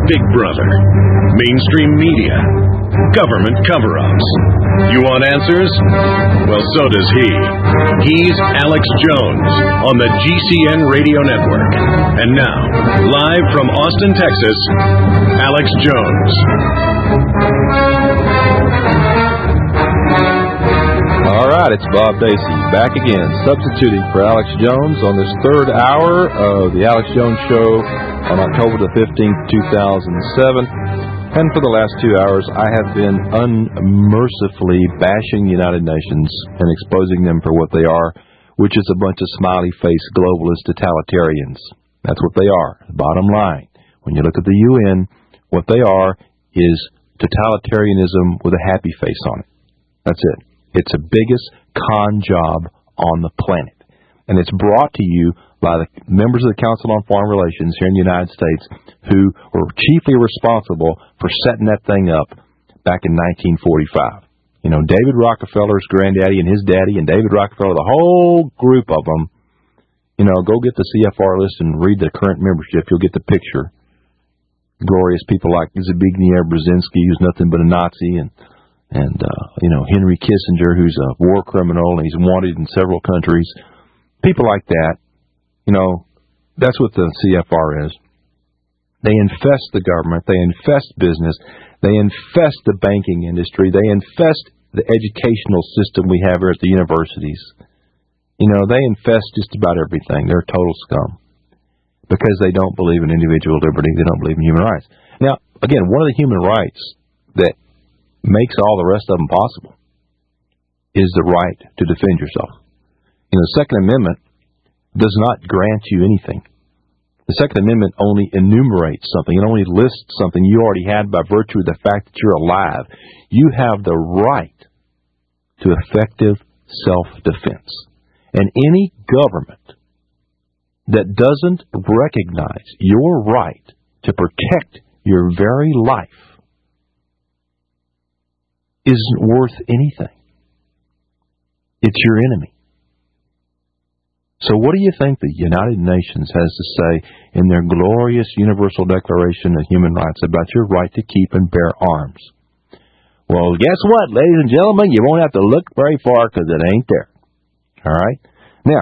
Big Brother, mainstream media, government cover-ups. You want answers? Well, so does he. He's Alex Jones on the GCN Radio Network. And now, live from Austin, Texas, Alex Jones. All right, it's Bob Dacey back again, substituting for Alex Jones on this third hour of the Alex Jones Show on October the 15th, 2007. And for the last 2 hours, I have been unmercifully bashing the United Nations and exposing them for what they are, which is a bunch of smiley-faced globalist totalitarians. That's what they are, bottom line. When you look at the UN, what they are is totalitarianism with a happy face on it. That's it. It's the biggest con job on the planet. And it's brought to you by the members of the Council on Foreign Relations here in the United States who were chiefly responsible for setting that thing up back in 1945. You know, David Rockefeller's granddaddy and his daddy and David Rockefeller, the whole group of them, you know, go get the CFR list and read the current membership. You'll get the picture. Glorious people like Zbigniew Brzezinski, who's nothing but a Nazi, and you know, Henry Kissinger, who's a war criminal, and he's wanted in several countries. People like that, you know, that's what the CFR is. They infest the government. They infest business. They infest the banking industry. They infest the educational system we have here at the universities. You know, they infest just about everything. They're total scum because they don't believe in individual liberty. They don't believe in human rights. Now, again, one of the human rights that makes all the rest of them possible is the right to defend yourself. You know, the Second Amendment does not grant you anything. The Second Amendment only enumerates something. It only lists something you already had by virtue of the fact that you're alive. You have the right to effective self-defense. And any government that doesn't recognize your right to protect your very life isn't worth anything. It's your enemy. So what do you think the United Nations has to say in their glorious Universal Declaration of Human Rights about your right to keep and bear arms? Well, guess what, ladies and gentlemen? You won't have to look very far because it ain't there. All right? Now,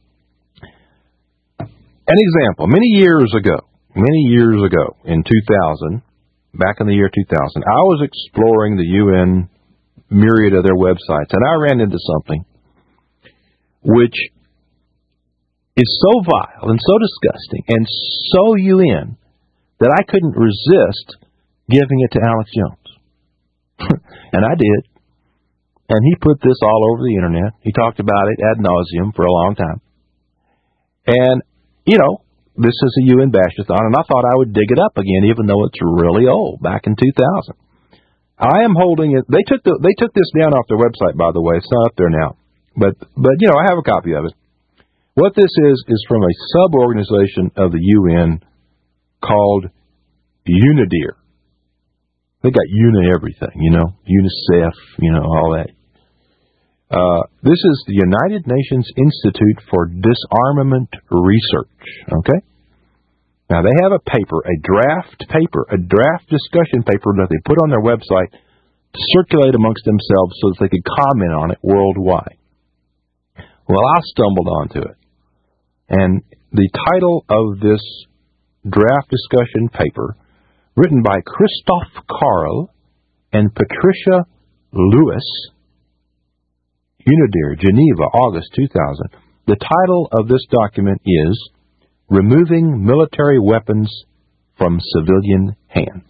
an example. Many years ago, in 2000, back in the year 2000, I was exploring the UN myriad of their websites, and I ran into something which is so vile and so disgusting and so UN that I couldn't resist giving it to Alex Jones. And I did. And he put this all over the internet. He talked about it ad nauseum for a long time. And, you know, this is a UN bash-a-thon, and I thought I would dig it up again, even though it's really old, back in 2000. I am holding it. They took this down off their website, by the way. It's not up there now. But you know, I have a copy of it. What this is from a sub-organization of the UN called UNIDIR. They got UNA everything, you know, UNICEF, you know, all that. This is the United Nations Institute for Disarmament Research, okay? Now, they have a paper, a draft discussion paper that they put on their website to circulate amongst themselves so that they could comment on it worldwide. Well, I stumbled onto it. And the title of this draft discussion paper, written by Christoph Karl and Patricia Lewis, UNIDIR, Geneva, August 2000. The title of this document is Removing Military Weapons from Civilian Hands.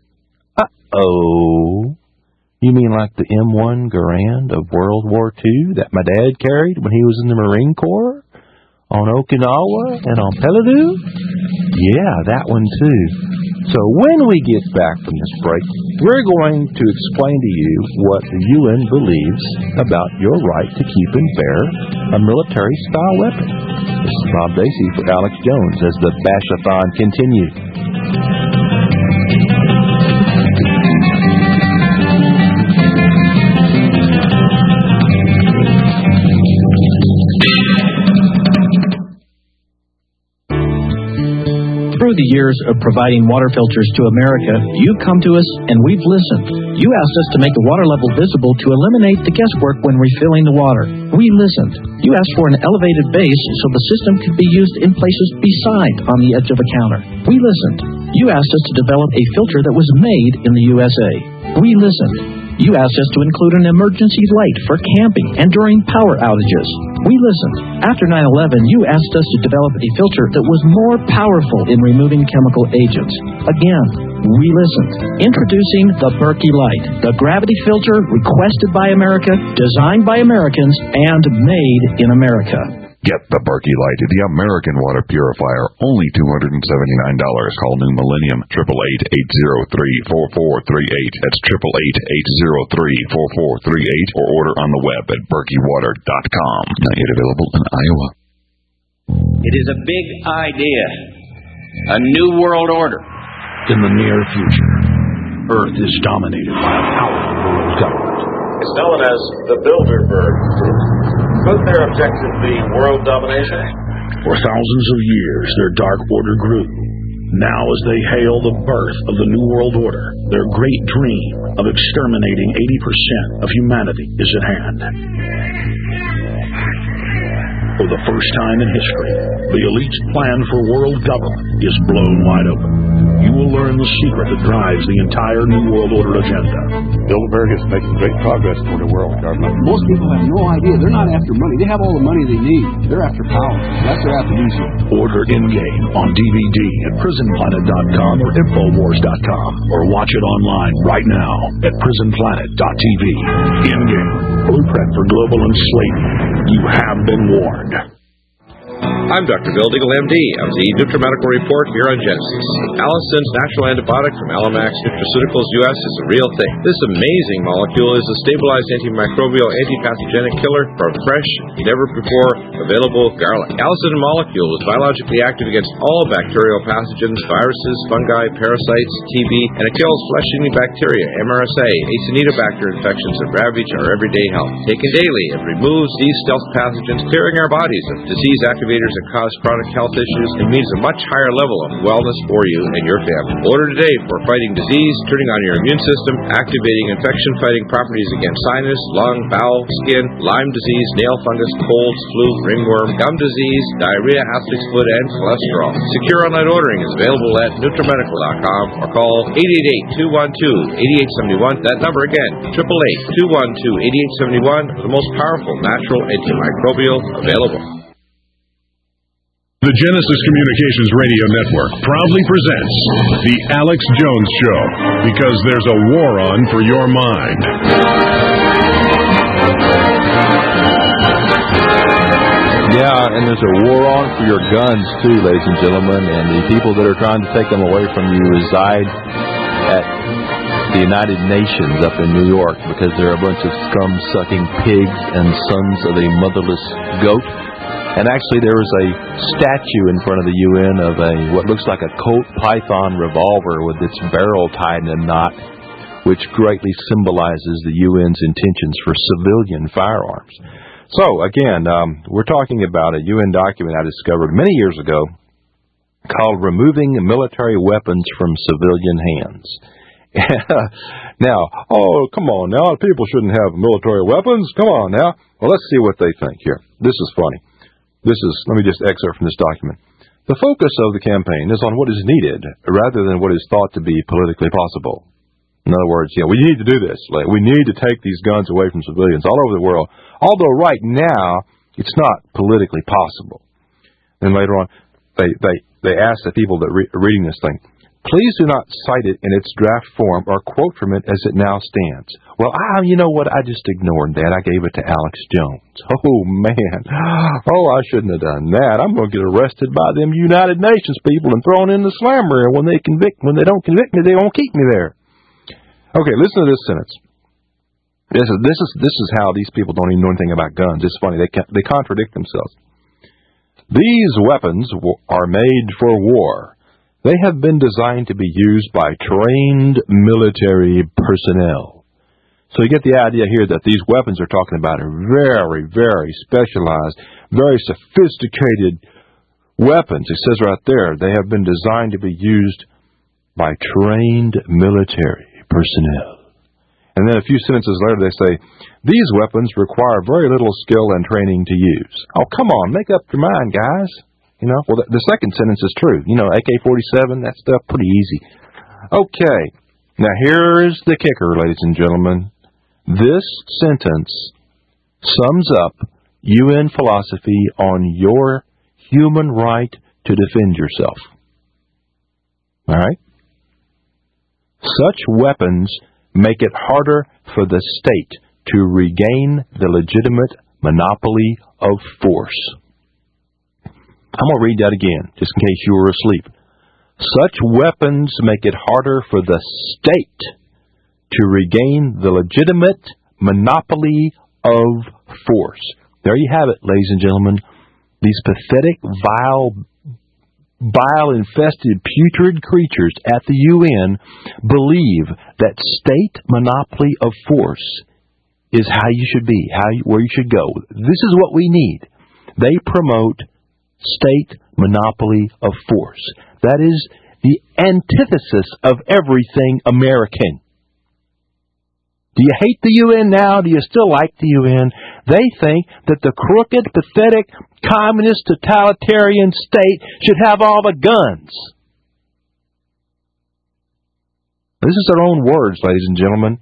Uh-oh. You mean like the M1 Garand of World War II that my dad carried when he was in the Marine Corps? On Okinawa and on Peleliu? Yeah, that one too. So when we get back from this break, we're going to explain to you what the UN believes about your right to keep and bear a military-style weapon. This is Bob Dacey for Alex Jones as the Bash-a-thon continues. Through the years of providing water filters to America, you've come to us and we've listened. You asked us to make the water level visible to eliminate the guesswork when refilling the water. We listened. You asked for an elevated base so the system could be used in places beside on the edge of a counter. We listened. You asked us to develop a filter that was made in the USA. We listened. You asked us to include an emergency light for camping and during power outages. We listened. After 9/11, you asked us to develop a filter that was more powerful in removing chemical agents. Again, we listened. Introducing the Berkey Light, the gravity filter requested by America, designed by Americans, and made in America. Get the Berkey Light, the American water purifier, only $279. Call New Millennium, 888-803-4438. That's 888-803-4438, or order on the web at berkeywater.com. Not yet available in Iowa. It is a big idea, a new world order. In the near future, Earth is dominated by a powerful world government. It's known as the Bilderberg Group. Could their objective be world domination? For thousands of years, their dark order grew. Now, as they hail the birth of the New World Order, their great dream of exterminating 80% of humanity is at hand. For the first time in history, the elite's plan for world government is blown wide open. You will learn the secret that drives the entire New World Order agenda. Bilderberg is making great progress toward a world government. Most people have no idea. They're not after money. They have all the money they need. They're after power. That's their aphrodisiac. Order In-Game on DVD at prisonplanet.com or infowars.com, or watch it online right now at prisonplanet.tv. In-Game, blueprint for global enslavement. You have been warned. I'm Dr. Bill Deagle, MD, of the NutriMedical Report here on Genesis. Allison's natural antibiotic from Alamax Nutraceuticals US is a real thing. This amazing molecule is a stabilized antimicrobial, antipathogenic killer from fresh, never-before available garlic. Allison molecule is biologically active against all bacterial pathogens, viruses, fungi, parasites, TB, and it kills flesh-eating bacteria, MRSA, Acinetobacter infections that ravage our everyday health. Taken daily, it removes these stealth pathogens, clearing our bodies of disease activators that cause chronic health issues and means a much higher level of wellness for you and your family. Order today for fighting disease, turning on your immune system, activating infection-fighting properties against sinus, lung, bowel, skin, Lyme disease, nail fungus, colds, flu, ringworm, gum disease, diarrhea, athlete's foot, and cholesterol. Secure online ordering is available at NutriMedical.com or call 888-212-8871. That number again, 888-212-8871, the most powerful natural antimicrobial available. The Genesis Communications Radio Network proudly presents The Alex Jones Show, because there's a war on for your mind. Yeah, and there's a war on for your guns, too, ladies and gentlemen, and the people that are trying to take them away from you reside at the United Nations up in New York, because they're a bunch of scum-sucking pigs and sons of a motherless goat. And actually, there is a statue in front of the UN of what looks like a Colt Python revolver with its barrel tied in a knot, which greatly symbolizes the UN's intentions for civilian firearms. So, again, we're talking about a UN document I discovered many years ago called Removing Military Weapons from Civilian Hands. Now, oh, come on now, people shouldn't have military weapons. Come on now. Well, let's see what they think here. This is funny. Let me just excerpt from this document. The focus of the campaign is on what is needed rather than what is thought to be politically possible. In other words, we need to do this. We need to take these guns away from civilians all over the world, although right now it's not politically possible. Then later on, they ask the people that are reading this thing, please do not cite it in its draft form or quote from it as it now stands. Well, you know what? I just ignored that. I gave it to Alex Jones. Oh, man. Oh, I shouldn't have done that. I'm going to get arrested by them United Nations people and thrown in the slammer. And when they don't convict me, they won't keep me there. Okay, listen to this sentence. This is how these people don't even know anything about guns. It's funny. They contradict themselves. These weapons are made for war. They have been designed to be used by trained military personnel. So you get the idea here that these weapons they're talking about are very, very specialized, very sophisticated weapons, it says right there, they have been designed to be used by trained military personnel. And then a few sentences later they say, these weapons require very little skill and training to use. Oh, come on, make up your mind, guys. You know, well, the second sentence is true. You know, AK-47, that stuff, pretty easy. Okay, now here's the kicker, ladies and gentlemen. This sentence sums up UN philosophy on your human right to defend yourself. All right? Such weapons make it harder for the state to regain the legitimate monopoly of force. I'm going to read that again, just in case you were asleep. Such weapons make it harder for the state to regain the legitimate monopoly of force. There you have it, ladies and gentlemen. These pathetic, bile-infested, putrid creatures at the UN believe that state monopoly of force is how you should be, where you should go. This is what we need. They promote state monopoly of force. That is the antithesis of everything American. Do you hate the UN now? Do you still like the UN? They think that the crooked, pathetic, communist, totalitarian state should have all the guns. This is their own words, ladies and gentlemen.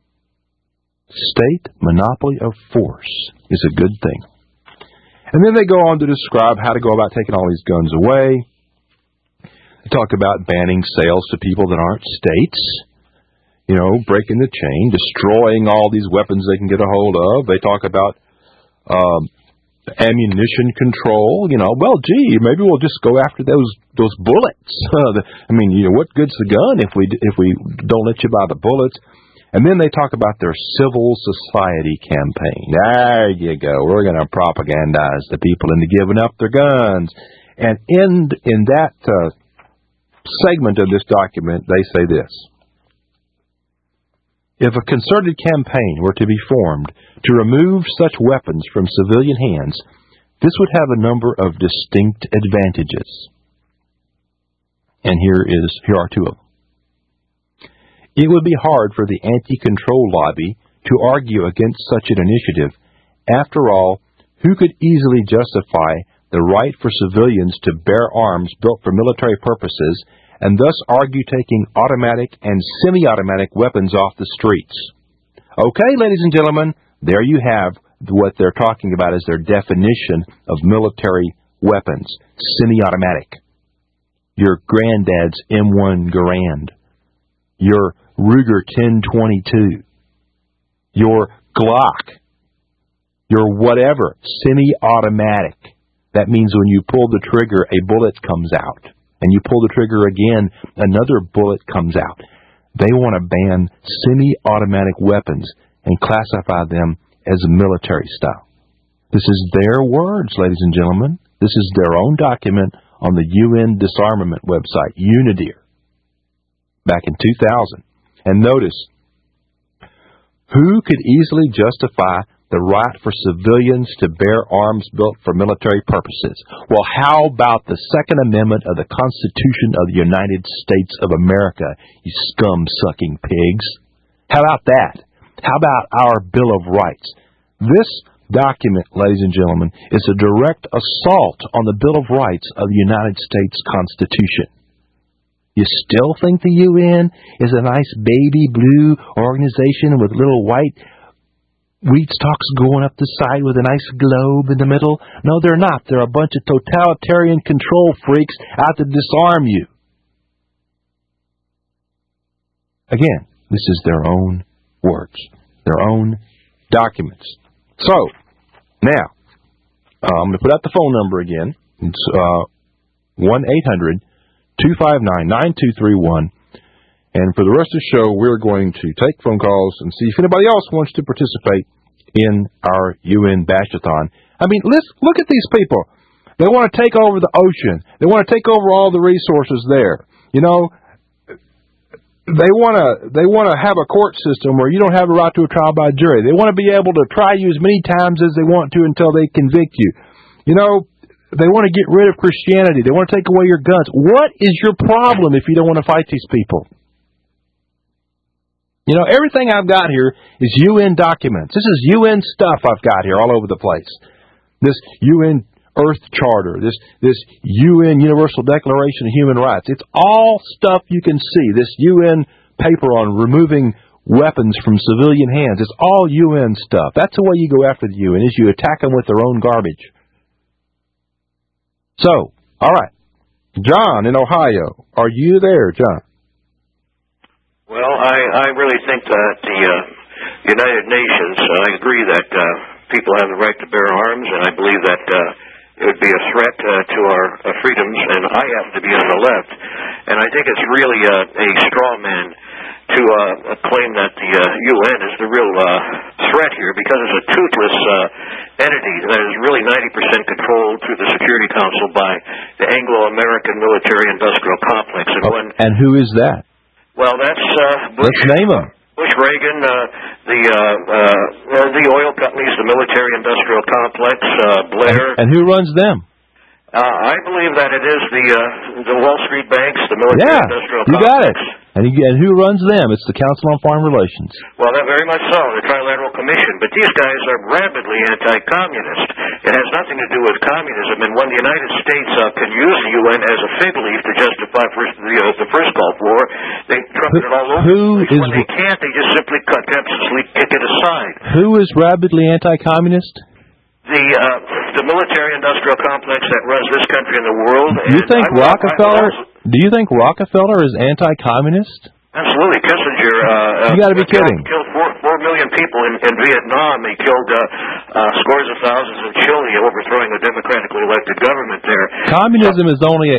State monopoly of force is a good thing. And then they go on to describe how to go about taking all these guns away. They talk about banning sales to people that aren't states. You know, breaking the chain, destroying all these weapons they can get a hold of. They talk about ammunition control. You know, well, gee, maybe we'll just go after those bullets. I mean, you know, what good's the gun if we don't let you buy the bullets? And then they talk about their civil society campaign. There you go. We're going to propagandize the people into giving up their guns. And in that segment of this document, they say this. If a concerted campaign were to be formed to remove such weapons from civilian hands, this would have a number of distinct advantages. And here are two of them. It would be hard for the anti-control lobby to argue against such an initiative. After all, who could easily justify the right for civilians to bear arms built for military purposes and thus argue taking automatic and semi-automatic weapons off the streets? Okay, ladies and gentlemen, there you have what they're talking about as their definition of military weapons. Semi-automatic. Your granddad's M1 Garand. Your Ruger 1022. Your Glock. Your whatever. Semi-automatic. That means when you pull the trigger, a bullet comes out. And you pull the trigger again, another bullet comes out. They want to ban semi-automatic weapons and classify them as military style. This is their words, ladies and gentlemen. This is their own document on the UN disarmament website, UNIDIR, back in 2000. And notice, who could easily justify the right for civilians to bear arms built for military purposes? Well, how about the Second Amendment of the Constitution of the United States of America, you scum-sucking pigs? How about that? How about our Bill of Rights? This document, ladies and gentlemen, is a direct assault on the Bill of Rights of the United States Constitution. You still think the UN is a nice baby blue organization with little white wheat stalks going up the side with a nice globe in the middle? No, they're not. They're a bunch of totalitarian control freaks out to disarm you. Again, this is their own words, their own documents. So, now, I'm going to put out the phone number again. It's 1-800-259-9231. And for the rest of the show, we're going to take phone calls and see if anybody else wants to participate in our UN Bash-a-thon. I mean, look at these people. They want to take over the ocean. They want to take over all the resources there. You know, they want to have a court system where you don't have a right to a trial by jury. They want to be able to try you as many times as they want to until they convict you. You know, They want to get rid of Christianity. They want to take away your guns. What is your problem if you don't want to fight these people? You know, everything I've got here is UN documents. This is UN stuff I've got here all over the place. This UN Earth Charter, this UN Universal Declaration of Human Rights. It's all stuff you can see. This UN paper on removing weapons from civilian hands. It's all UN stuff. That's the way you go after the UN, is you attack them with their own garbage. So, all right. John in Ohio. Are you there, John? Well, I really think that the United Nations, I agree that people have the right to bear arms, and I believe that it would be a threat to our freedoms, and I happen to be on the left. And I think it's really a straw man to claim that the UN is the real threat here, because it's a toothless entity that is really 90% controlled through the Security Council by the Anglo-American military-industrial complex. And who is that? Well, that's Bush. Let's name them. Bush, Reagan, the oil companies, the military-industrial complex, Blair. And who runs them? I believe that it is the Wall Street banks, the military-industrial complex. You got it. And who runs them? It's the Council on Foreign Relations. Well, that very much so, the Trilateral Commission. But these guys are rabidly anti-communist. It has nothing to do with communism. And when the United States can use the UN as a fig leaf to justify the first Gulf War, they trumpet it all over. When they can't, they just simply kick it aside. Who is rabidly anti-communist? The military-industrial complex that runs this country and the world. Do you think Rockefeller is anti-communist? Absolutely. Kissinger you got to be kidding. Killed 4 million people in Vietnam. He killed scores of thousands in Chile, overthrowing a democratically elected government there. Communism is only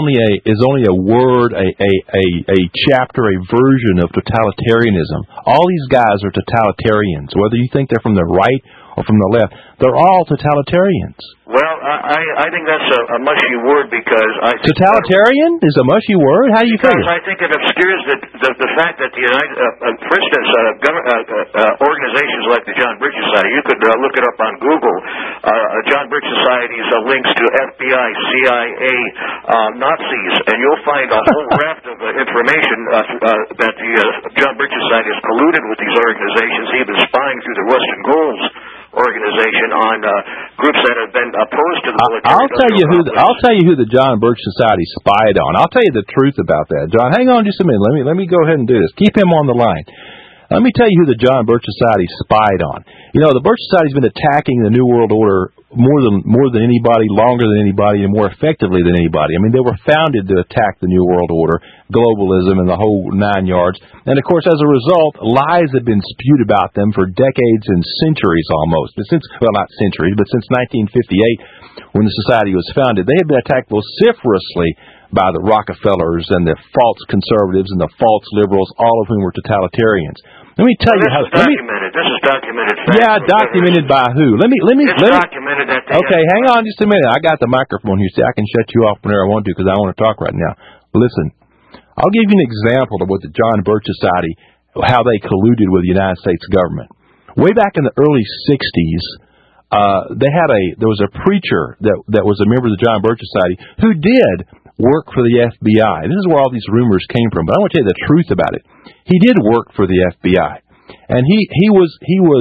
a word, a chapter, a version of totalitarianism. All these guys are totalitarians, whether you think they're from the right or from the left. They're all totalitarians. Well, I think that's a mushy word, because I think totalitarian is a mushy word? How do you figure? Because I think it obscures the fact that the United, for instance, organizations like the John Birch Society, you could look it up on Google. John Birch Society's links to FBI, CIA, Nazis, and you'll find a whole raft of information that the John Birch Society has colluded with these organizations, even spying through the Western Goals organization on groups that have been opposed to the military. I'll tell you who the John Birch Society spied on. I'll tell you the truth about that, John. Hang on just a minute. Let me go ahead and do this. Keep him on the line. Let me tell you who the John Birch Society spied on. You know, the Birch Society's been attacking the New World Order more than anybody, longer than anybody, and more effectively than anybody. I mean, they were founded to attack the New World Order, globalism, and the whole 9 yards. And, of course, as a result, lies have been spewed about them for decades and centuries almost. But not centuries, but since 1958, when the Society was founded, they have been attacked vociferously by the Rockefellers and the false conservatives and the false liberals, all of whom were totalitarians. Let me tell you how. This is documented. Yeah, documented by who? It's documented that. Okay, hang on just a minute. I got the microphone here. See, I can shut you off whenever I want to, because I want to talk right now. Listen, I'll give you an example of what the John Birch Society, how they colluded with the United States government. Way back in the early '60s, there was a preacher that was a member of the John Birch Society who did work for the FBI. This is where all these rumors came from, but I want to tell you the truth about it. He did work for the FBI, and he was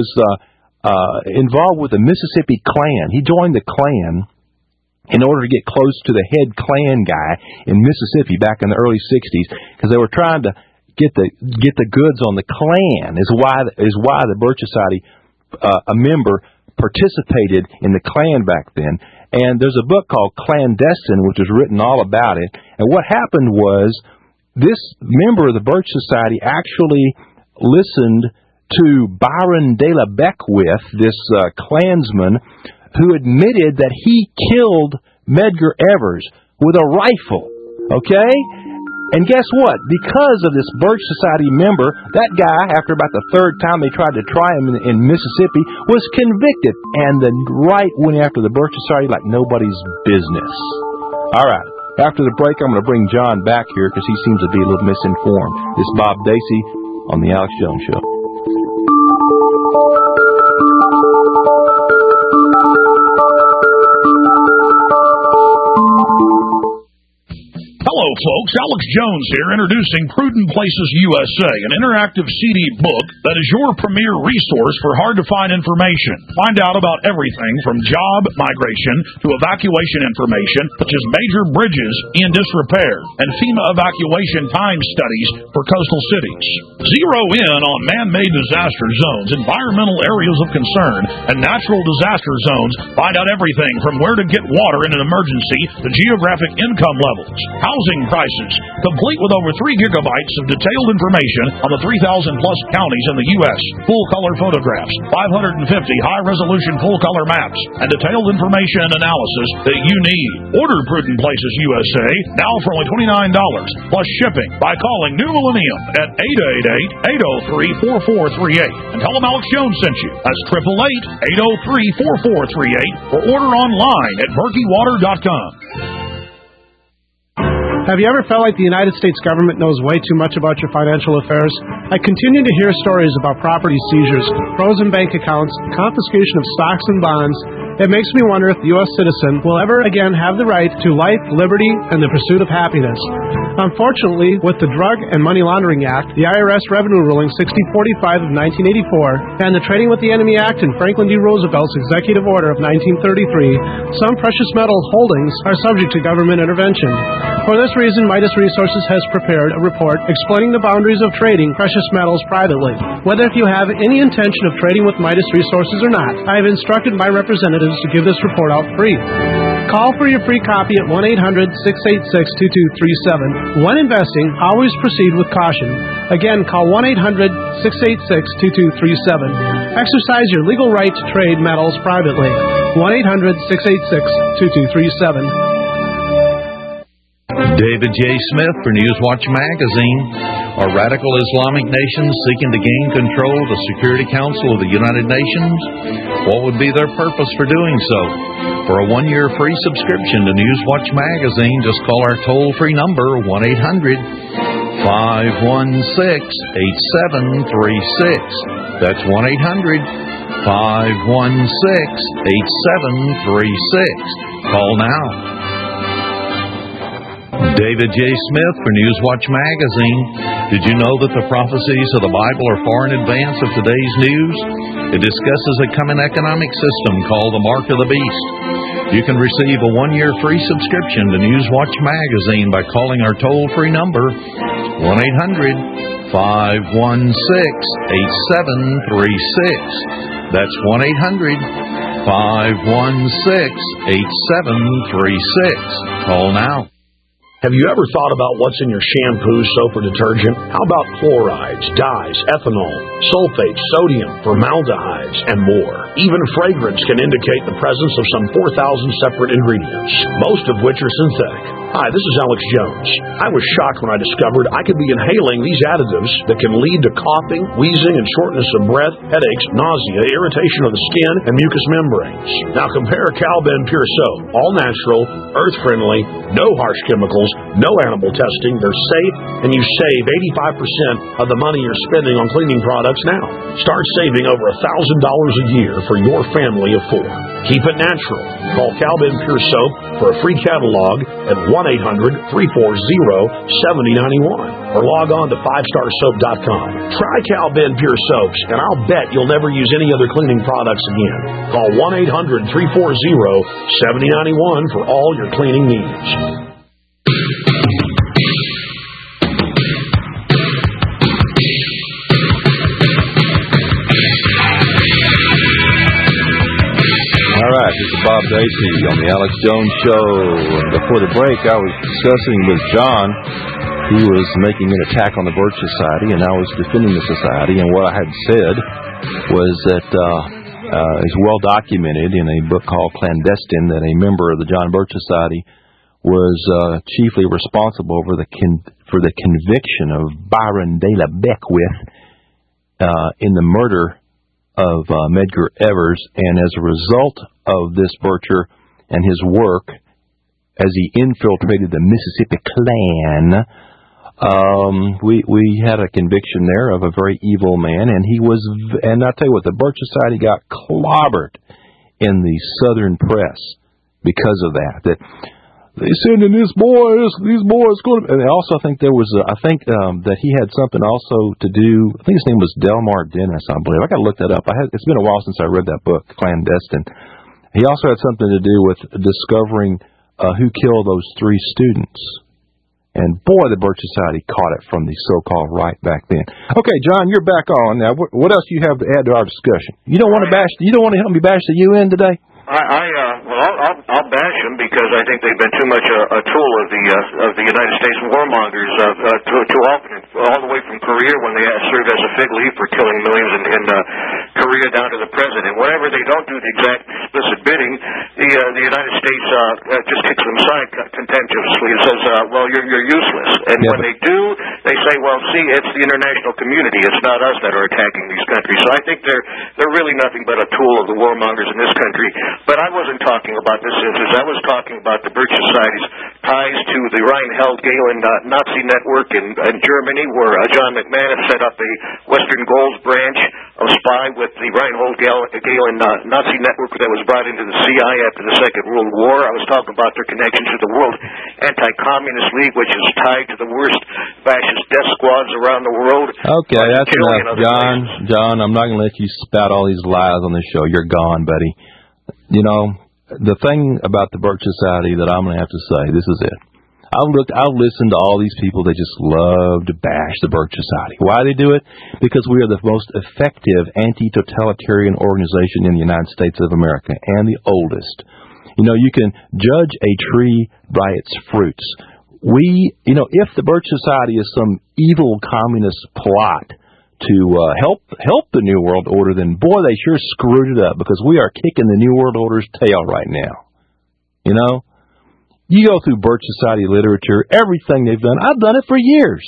involved with the Mississippi Klan. He joined the Klan in order to get close to the head Klan guy in Mississippi back in the early '60s, because they were trying to get the goods on the Klan. Is why the Birch Society, a member, participated in the Klan back then. And there's a book called Clandestine, which is written all about it. And what happened was, this member of the Birch Society actually listened to Byron de la Beckwith, this Klansman, who admitted that he killed Medgar Evers with a rifle. Okay? And guess what? Because of this Birch Society member, that guy, after about the third time they tried to try him in Mississippi, was convicted. And the right went after the Birch Society like nobody's business. All right. After the break, I'm going to bring John back here because he seems to be a little misinformed. This is Bob Dacey on The Alex Jones Show. Hello, folks. Alex Jones here, introducing Prudent Places USA, an interactive CD book that is your premier resource for hard-to-find information. Find out about everything from job migration to evacuation information, such as major bridges in disrepair and FEMA evacuation time studies for coastal cities. Zero in on man-made disaster zones, environmental areas of concern, and natural disaster zones. Find out everything from where to get water in an emergency to geographic income levels, housing prices, complete with over 3 gigabytes of detailed information on the 3,000-plus counties in the U.S., full-color photographs, 550 high-resolution full-color maps, and detailed information and analysis that you need. Order Prudent Places USA now for only $29 plus shipping by calling New Millennium at 888-803-4438 and tell them Alex Jones sent you. That's 888-803-4438 or order online at BerkeyWater.com. Have you ever felt like the United States government knows way too much about your financial affairs? I continue to hear stories about property seizures, frozen bank accounts, confiscation of stocks and bonds. It makes me wonder if the U.S. citizen will ever again have the right to life, liberty, and the pursuit of happiness. Unfortunately, with the Drug and Money Laundering Act, the IRS Revenue Ruling 6045 of 1984, and the Trading with the Enemy Act and Franklin D. Roosevelt's Executive Order of 1933, some precious metal holdings are subject to government intervention. For this reason, Midas Resources has prepared a report explaining the boundaries of trading precious metals privately. Whether if you have any intention of trading with Midas Resources or not, I have instructed my representatives to give this report out free. Call for your free copy at 1-800-686-2237. When investing, always proceed with caution. Again, call 1-800-686-2237. Exercise your legal right to trade metals privately. 1-800-686-2237. David J. Smith for Newswatch Magazine. Are radical Islamic nations seeking to gain control of the Security Council of the United Nations? What would be their purpose for doing so? For a 1-year free subscription to Newswatch Magazine, just call our toll-free number, 1-800-516-8736. That's 1-800-516-8736. Call now. David J. Smith for Newswatch Magazine. Did you know that the prophecies of the Bible are far in advance of today's news? It discusses a coming economic system called the Mark of the Beast. You can receive a 1-year free subscription to Newswatch Magazine by calling our toll-free number, 1-800-516-8736. That's 1-800-516-8736. Call now. Have you ever thought about what's in your shampoo, soap, or detergent? How about chlorides, dyes, ethanol, sulfates, sodium, formaldehydes, and more? Even fragrance can indicate the presence of some 4,000 separate ingredients, most of which are synthetic. Hi, this is Alex Jones. I was shocked when I discovered I could be inhaling these additives that can lead to coughing, wheezing, and shortness of breath, headaches, nausea, irritation of the skin, and mucous membranes. Now compare Cal-Ben Pure Soap. All natural, earth-friendly, no harsh chemicals, no animal testing. They're safe, and you save 85% of the money you're spending on cleaning products now. Start saving over $1,000 a year for your family of 4. Keep it natural. Call Cal-Ben Pure Soap for a free catalog at 1-800-340-7091 or log on to 5starsoap.com. Try Cal-Ben Pure Soaps, and I'll bet you'll never use any other cleaning products again. Call 1-800-340-7091 for all your cleaning needs. All right, this is Bob Dacey on the Alex Jones Show. Before the break, I was discussing with John. He was making an attack on the Birch Society, and I was defending the society. And what I had said was that it's well documented in a book called Clandestine that a member of the John Birch Society was chiefly responsible for the conviction of Byron De La Beckwith in the murder of Medgar Evers, and as a result of this Bircher and his work as he infiltrated the Mississippi Klan, we had a conviction there of a very evil man, and and I'll tell you what, the Birch Society got clobbered in the Southern press because of that they sending these boys going to... And also, I think there was, that he had something also to do, I think his name was Delmar Dennis, I believe. I got to look that up. It's been a while since I read that book, Clandestine. He also had something to do with discovering who killed those 3 students. And boy, the Birch Society caught it from the so-called right back then. Okay, John, you're back on. Now, what else do you have to add to our discussion? You don't want to help me bash the UN today? I'll bash them because I think they've been too much a tool of the United States warmongers too often, all the way from Korea when they served as a fig leaf for killing millions in Korea down to the president. Whenever they don't do the exact explicit bidding, the United States just kicks them aside contemptuously and says, well, you're useless. And when they do, they say, well, see, it's the international community. It's not us that are attacking these countries. So I think they're really nothing but a tool of the warmongers in this country. But I wasn't talking about this instance. I was talking about the Birch Society's ties to the Reinhold-Gehlen Nazi network in Germany, where John McManus set up a Western Goals branch of spy with the Reinhold-Gehlen Nazi network that was brought into the CIA after the Second World War. I was talking about their connection to the World Anti-Communist League, which is tied to the worst fascist death squads around the world. Okay, that's enough, John, I'm not going to let you spout all these lies on this show. You're gone, buddy. You know, the thing about the Birch Society that I'm going to have to say, this is it. I've listened to all these people that just love to bash the Birch Society. Why they do it? Because we are the most effective anti-totalitarian organization in the United States of America, and the oldest. You know, you can judge a tree by its fruits. If the Birch Society is some evil communist plot to help the New World Order, then boy, they sure screwed it up, because we are kicking the New World Order's tail right now. You know, you go through Birch Society literature, everything they've done. I've done it for years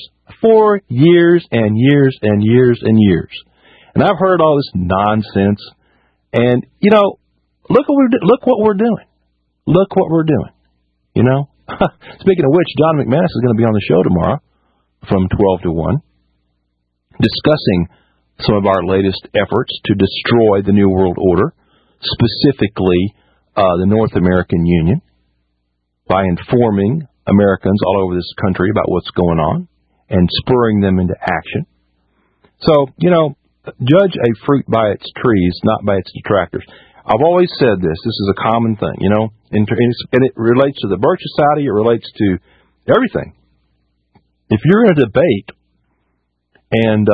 and years and years and years, and I've heard all this nonsense. And you know, look what we're doing. Look what we're doing. You know, speaking of which, John McManus is going to be on the show tomorrow from 12 to 1. Discussing some of our latest efforts to destroy the New World Order, specifically the North American Union, by informing Americans all over this country about what's going on and spurring them into action. So, you know, judge a fruit by its trees, not by its detractors. I've always said this. This is a common thing, you know, and it relates to the Birch Society. It relates to everything. If you're in a debate and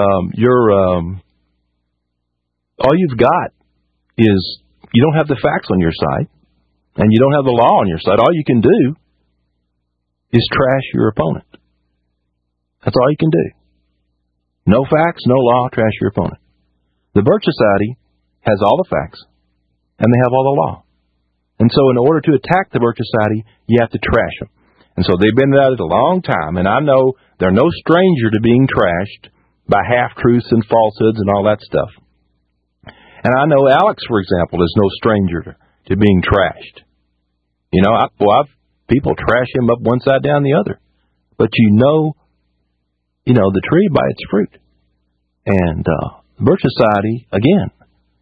all you've got is you don't have the facts on your side, and you don't have the law on your side. All you can do is trash your opponent. That's all you can do. No facts, no law, trash your opponent. The Birch Society has all the facts, and they have all the law. And so in order to attack the Birch Society, you have to trash them. And so they've been at it a long time, and I know they're no stranger to being trashed by half-truths and falsehoods and all that stuff. And I know Alex, for example, is no stranger to being trashed. You know, people trash him up one side down the other. But you know the tree by its fruit. And Birch Society, again,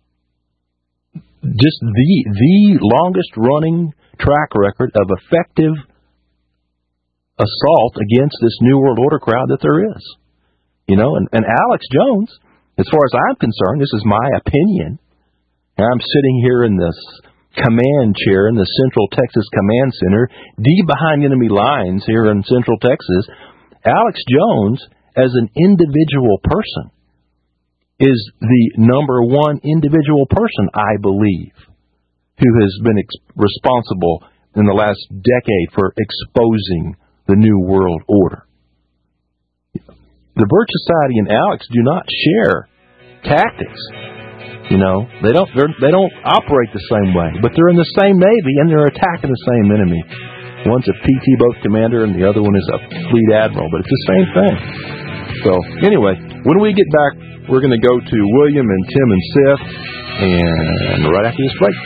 just the longest-running track record of effective assault against this New World Order crowd that there is. You know, and Alex Jones, as far as I'm concerned, this is my opinion. And I'm sitting here in this command chair in the Central Texas Command Center, deep behind enemy lines here in Central Texas. Alex Jones, as an individual person, is the number one individual person, I believe, who has been responsible in the last decade for exposing the New World Order. The Birch Society and Alex do not share tactics. You know, they don't operate the same way, but they're in the same Navy and they're attacking the same enemy. One's a PT boat commander and the other one is a fleet admiral, but it's the same thing. So, anyway, when we get back, we're going to go to William and Tim and Seth, and right after this break.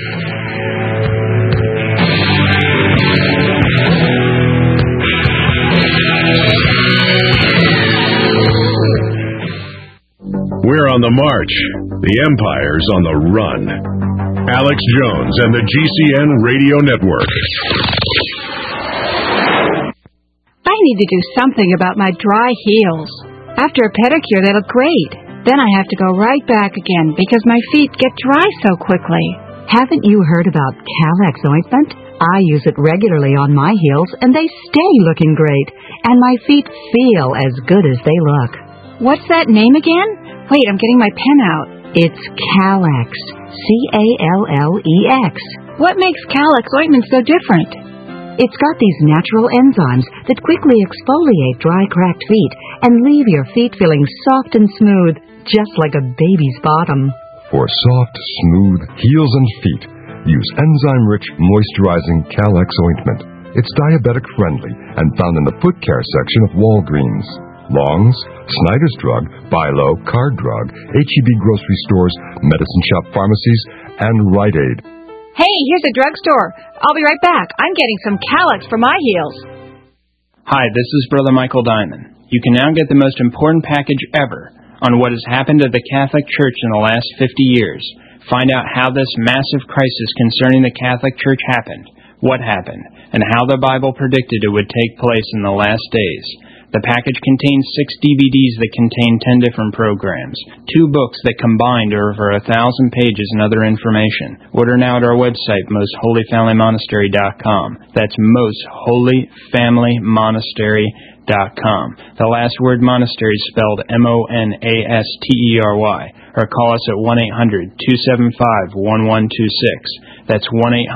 We're on the march. The Empire's on the run. Alex Jones and the GCN Radio Network. need to do something about my dry heels. After a pedicure, they look great. Then I have to go right back again because my feet get dry so quickly. Haven't you heard about Calex ointment? I use it regularly on my heels, and they stay looking great. And my feet feel as good as they look. What's that name again? Wait, I'm getting my pen out. It's Calex. Callex. What makes Calex ointment so different? It's got these natural enzymes that quickly exfoliate dry, cracked feet and leave your feet feeling soft and smooth, just like a baby's bottom. For soft, smooth heels and feet, use enzyme-rich, moisturizing Calex ointment. It's diabetic-friendly and found in the foot care section of Walgreens, Long's, Snyder's Drug, Bilo, Card Drug, H-E-B grocery stores, medicine shop pharmacies, and Rite Aid. Hey, here's a drugstore. I'll be right back. I'm getting some Calex for my heels. Hi, this is Brother Michael Diamond. You can now get the most important package ever on what has happened to the Catholic Church in the last 50 years. Find out how this massive crisis concerning the Catholic Church happened, what happened, and how the Bible predicted it would take place in the last days. The package contains 6 DVDs that contain 10 different programs, 2 books that combined are over 1,000 pages and other information. Order now at our website, mostholyfamilymonastery.com. That's mostholyfamilymonastery.com. The last word monastery is spelled M-O-N-A-S-T-E-R-Y. Or call us at 1-800-275-1126. That's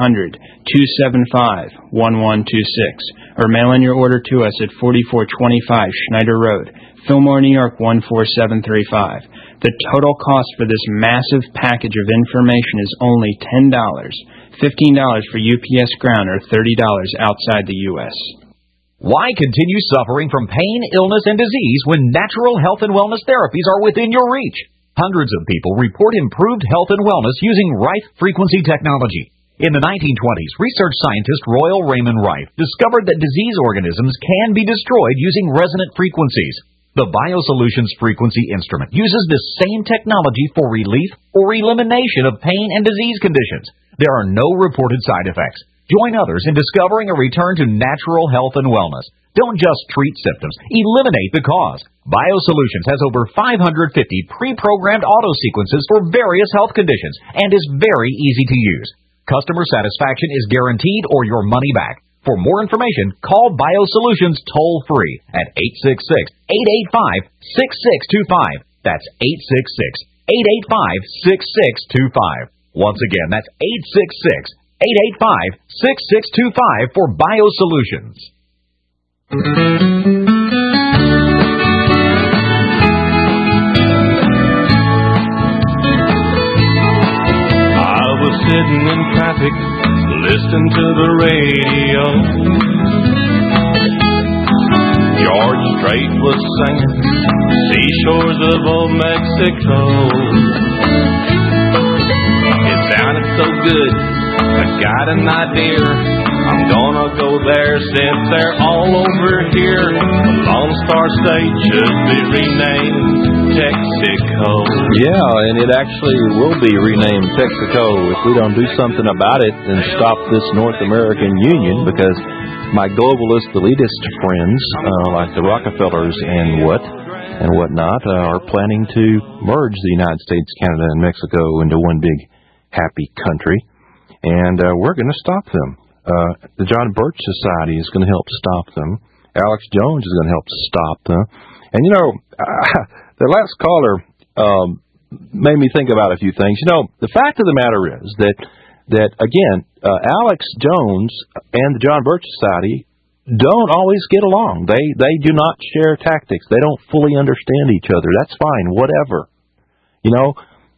1-800-275-1126. Or mail in your order to us at 4425 Schneider Road, Fillmore, New York 14735. The total cost for this massive package of information is only $10, $15 for UPS Ground, or $30 outside the U.S. Why continue suffering from pain, illness, and disease when natural health and wellness therapies are within your reach? Hundreds of people report improved health and wellness using Rife frequency technology. In the 1920s, research scientist Royal Raymond Rife discovered that disease organisms can be destroyed using resonant frequencies. The BioSolutions frequency instrument uses this same technology for relief or elimination of pain and disease conditions. There are no reported side effects. Join others in discovering a return to natural health and wellness. Don't just treat symptoms, eliminate the cause. BioSolutions has over 550 pre-programmed auto sequences for various health conditions and is very easy to use. Customer satisfaction is guaranteed or your money back. For more information, call BioSolutions toll-free at 866-885-6625. That's 866-885-6625. Once again, that's 866-885-6625 for BioSolutions. Sitting in traffic, listening to the radio. George Strait was singing Seashores of Old Mexico. It sounded so good, I got an idea. I'm gonna go there since they're all over here. The Lone Star State should be renamed Texaco. Yeah, and it actually will be renamed Texaco if we don't do something about it and stop this North American Union, because my globalist elitist friends, like the Rockefellers and whatnot, are planning to merge the United States, Canada, and Mexico into one big happy country, and we're going to stop them. The John Birch Society is going to help stop them. Alex Jones is going to help stop them. And, you know, the last caller made me think about a few things. You know, the fact of the matter is that again, Alex Jones and the John Birch Society don't always get along. They do not share tactics. They don't fully understand each other. That's fine, whatever. You know,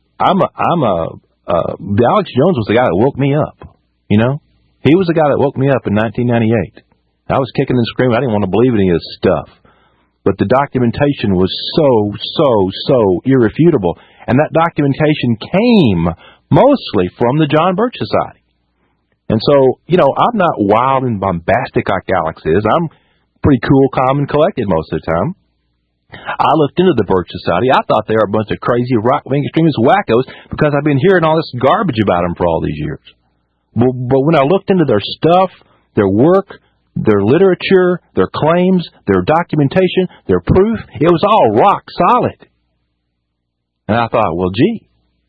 Alex Jones was the guy that woke me up, you know. He was the guy that woke me up in 1998. I was kicking and screaming. I didn't want to believe any of this stuff. But the documentation was so irrefutable. And that documentation came mostly from the John Birch Society. And so, you know, I'm not wild and bombastic like Alex is. I'm pretty cool, calm, and collected most of the time. I looked into the Birch Society. I thought they were a bunch of crazy right-wing extremist wackos because I've been hearing all this garbage about them for all these years. But when I looked into their stuff, their work, their literature, their claims, their documentation, their proof, it was all rock solid. And I thought, well, gee.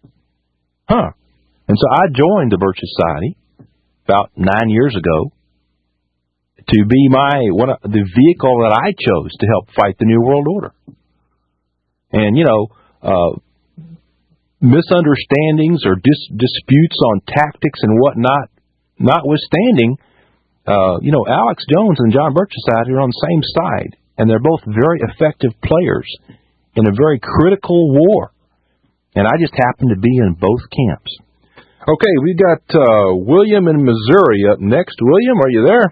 And so I joined the Birch Society about 9 years ago to be the vehicle that I chose to help fight the New World Order. And, misunderstandings or disputes on tactics and whatnot notwithstanding, Alex Jones and John Birch Society are on the same side, and they're both very effective players in a very critical war. And I just happen to be in both camps. Okay, we got William in Missouri up next. William, are you there?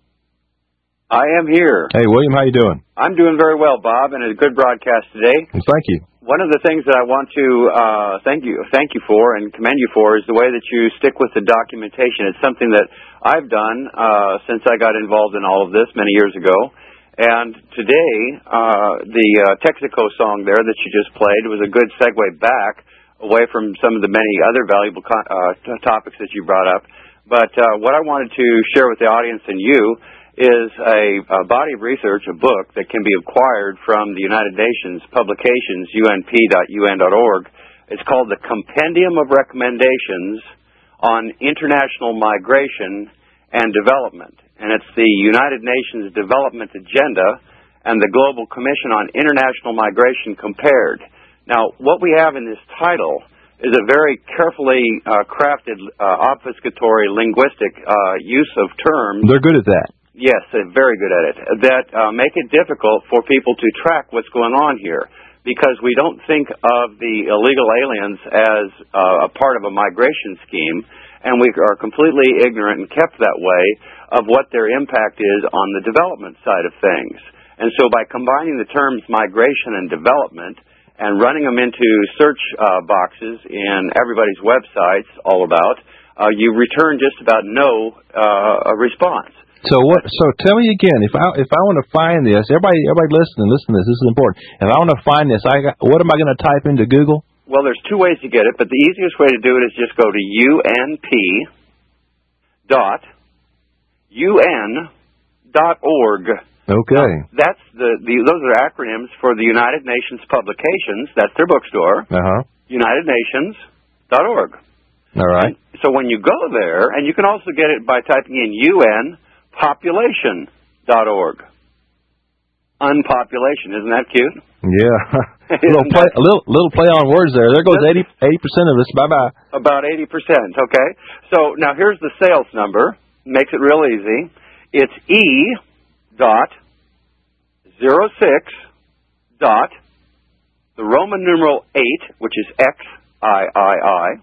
I am here. Hey, William, how you doing? I'm doing very well, Bob, and a good broadcast today. Well, thank you. One of the things that I want to thank you for and commend you for is the way that you stick with the documentation. It's something that I've done since I got involved in all of this many years ago. And today, the Texaco song there that you just played was a good segue back away from some of the many other valuable topics that you brought up. But what I wanted to share with the audience and you is a body of research, a book that can be acquired from the United Nations publications, unp.un.org. It's called The Compendium of Recommendations on International Migration and Development. And it's the United Nations Development Agenda and the Global Commission on International Migration compared. Now, what we have in this title is a very carefully crafted obfuscatory linguistic use of terms. They're good at that. Yes, they're very good at it. That make it difficult for people to track what's going on here, because we don't think of the illegal aliens as a part of a migration scheme, and we are completely ignorant and kept that way of what their impact is on the development side of things. And so by combining the terms migration and development and running them into search boxes in everybody's websites all about, you return just about no response. So tell me again, if I want to find this, everybody listen to this. This is important. If I want to find this, what am I going to type into Google? Well, there's two ways to get it, but the easiest way to do it is just go to unp.un.org. Okay. Now, that's those are acronyms for the United Nations publications. That's their bookstore. UnitedNations.org. All right. And so when you go there, and you can also get it by typing in unpopulation.org. Unpopulation, isn't that cute? Yeah. a little play on words there. There goes 80% of us. Bye-bye. About 80%, okay. So now here's the sales number. Makes it real easy. It's E.06. The Roman numeral 8, which is XIII.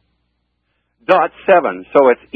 .7. So it's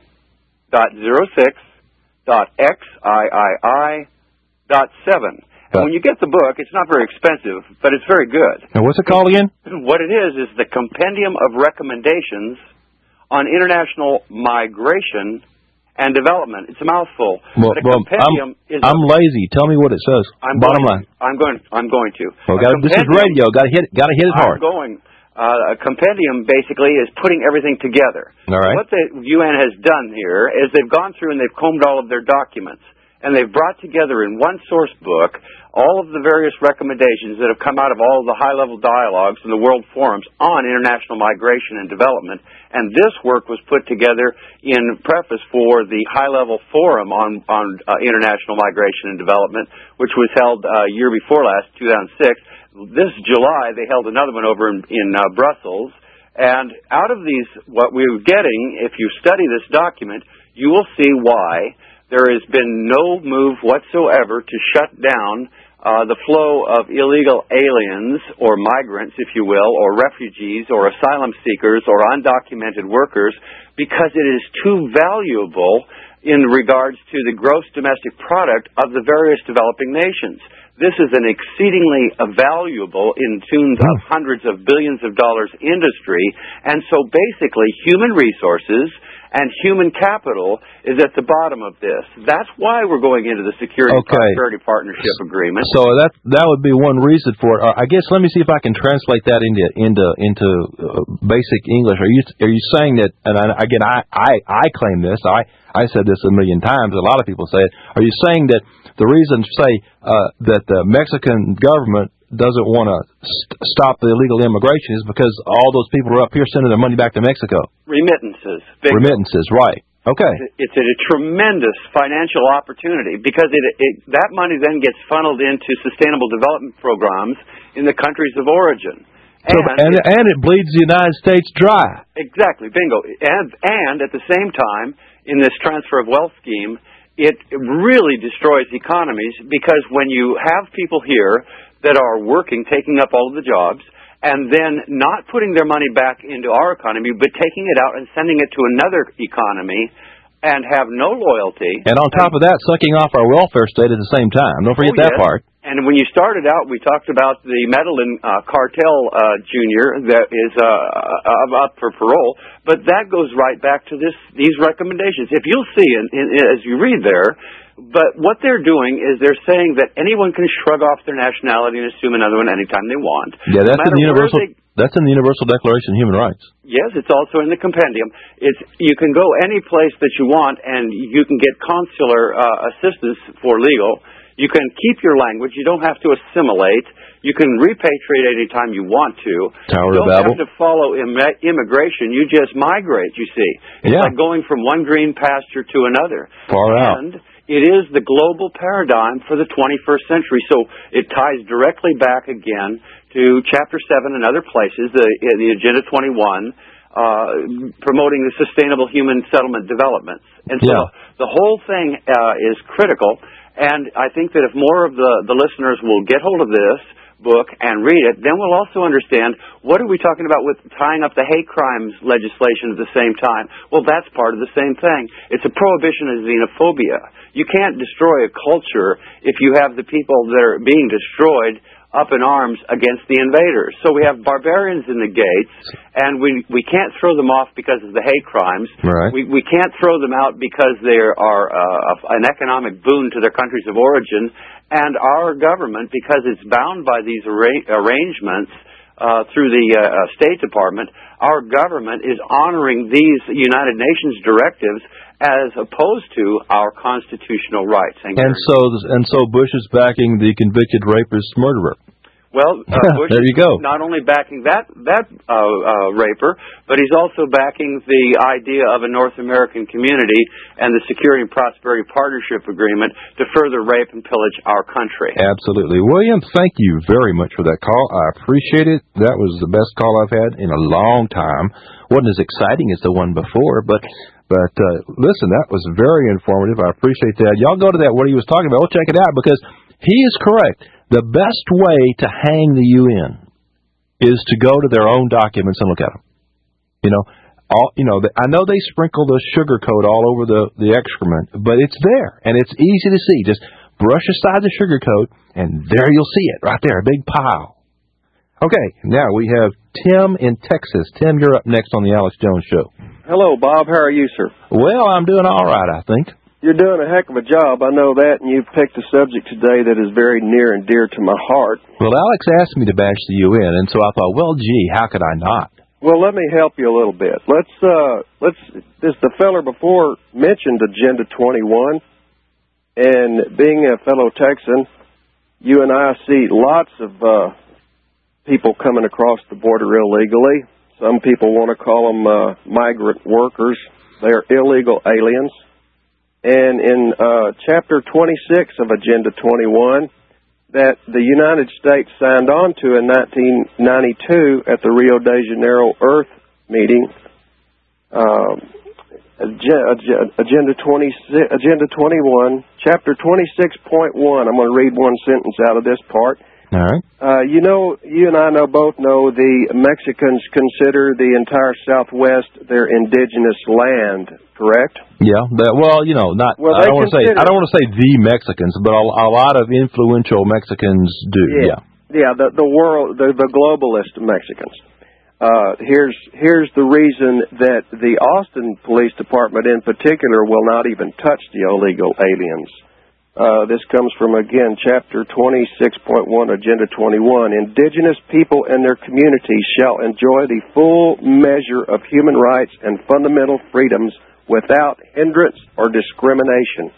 E.06.XIII.7. And when you get the book, it's not very expensive, but it's very good. And what's it called again? What it is the Compendium of Recommendations on International Migration and Development. It's a mouthful. Well, I'm lazy. Tell me what it says. Bottom line. I'm going to. Well, this is radio. Got to hit it hard. A compendium basically is putting everything together. All right. What the UN has done here is they've gone through and they've combed all of their documents, and they've brought together in one source book all of the various recommendations that have come out of all of the high-level dialogues and the world forums on international migration and development. And this work was put together in preface for the high-level forum on international migration and development, which was held year before last, 2006. This July, they held another one over in Brussels. And out of these, what we're getting, if you study this document, you will see why there has been no move whatsoever to shut down the flow of illegal aliens or migrants, if you will, or refugees or asylum seekers or undocumented workers, because it is too valuable in regards to the gross domestic product of the various developing nations. This is an exceedingly valuable, in tunes of hundreds of billions of dollars industry, and so basically human resources And human capital is at the bottom of this. That's why we're going into the Security and Prosperity Partnership Agreement. So that would be one reason for it. I guess let me see if I can translate that into basic English. Are you saying that? And I claim this. I said this a million times. A lot of people say it. Are you saying that the reason, say, that the Mexican government doesn't want to stop the illegal immigration is because all those people are up here sending their money back to Mexico? Remittances. Remittances, right. Okay. It's a tremendous financial opportunity because that money then gets funneled into sustainable development programs in the countries of origin. And it bleeds the United States dry. Exactly, bingo. And at the same time, in this transfer of wealth scheme, it really destroys economies because when you have people here that are working, taking up all of the jobs, and then not putting their money back into our economy, but taking it out and sending it to another economy and have no loyalty. And on top of that, sucking off our welfare state at the same time. Don't forget that part. And when you started out, we talked about the Medellin cartel junior that is up for parole, but that goes right back to these recommendations. If you'll see, as you read there, but what they're doing is they're saying that anyone can shrug off their nationality and assume another one anytime they want. Yeah, that's in the Universal Declaration of Human Rights. Yes, it's also in the compendium. You can go any place that you want, and you can get consular assistance for legal. You can keep your language. You don't have to assimilate. You can repatriate any time you want to. Tower of Babel. You don't have to follow immigration. You just migrate, you see. It's like going from one green pasture to another. Far out. And it is the global paradigm for the 21st century. So it ties directly back again to Chapter 7 and other places, the Agenda 21, promoting the sustainable human settlement developments. And so the whole thing is critical. And I think that if more of the listeners will get hold of this book and read it, then we'll also understand what are we talking about with tying up the hate crimes legislation at the same time. Well, that's part of the same thing. It's a prohibition of xenophobia. You can't destroy a culture if you have the people that are being destroyed up in arms against the invaders. So we have barbarians in the gates, and we can't throw them off because of the hate crimes. Right. We can't throw them out because they are an economic boon to their countries of origin. And our government, because it's bound by these arrangements through the State Department, our government is honoring these United Nations directives as opposed to our constitutional rights. And so Bush is backing the convicted rapist murderer. Well, Bush there you go. is not only backing that raper, but he's also backing the idea of a North American community and the Security and Prosperity Partnership Agreement to further rape and pillage our country. Absolutely. William, thank you very much for that call. I appreciate it. That was the best call I've had in a long time. Wasn't as exciting as the one before, but listen, that was very informative. I appreciate that. Y'all go to that, what he was talking about. We'll check it out because he is correct. The best way to hang the UN is to go to their own documents and look at them. I know they sprinkle the sugar coat all over the excrement, but it's there, and it's easy to see. Just brush aside the sugar coat, and there you'll see it, right there, a big pile. Okay, now we have Tim in Texas. Tim, you're up next on the Alex Jones Show. Hello, Bob. How are you, sir? Well, I'm doing all right, I think. You're doing a heck of a job. I know that, and you've picked a subject today that is very near and dear to my heart. Well, Alex asked me to bash the UN, and so I thought, well, gee, how could I not? Well, let me help you a little bit. The feller before mentioned Agenda 21, and being a fellow Texan, you and I see lots of people coming across the border illegally. Some people want to call them migrant workers. They're illegal aliens. And in Chapter 26 of Agenda 21, that the United States signed on to in 1992 at the Rio de Janeiro Earth meeting, Agenda 21, Chapter 26.1. I'm going to read one sentence out of this part. All right. You and I both know the Mexicans consider the entire Southwest their indigenous land, correct? Yeah. I don't want to say the Mexicans, but a lot of influential Mexicans do. Yeah. Yeah. The globalist Mexicans. Here's the reason that the Austin Police Department in particular will not even touch the illegal aliens. This comes from, again, Chapter 26.1, Agenda 21. Indigenous people and their communities shall enjoy the full measure of human rights and fundamental freedoms without hindrance or discrimination.